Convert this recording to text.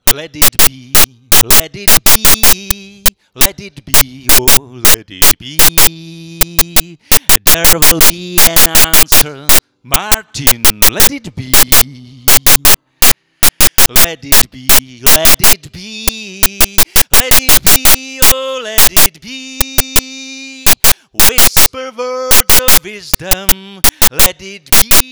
Let it be, let it be, let it be, oh, let it be. There will be an answer, Martin, let it be. Let it be, let it be, let it be, oh, let it be. Whisper words of wisdom, let it be.